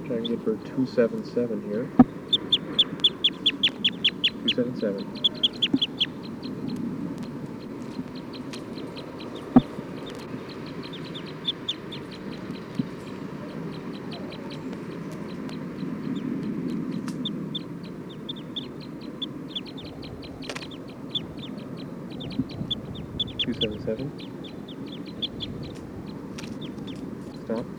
Try and get for 277 here. 277. Stop.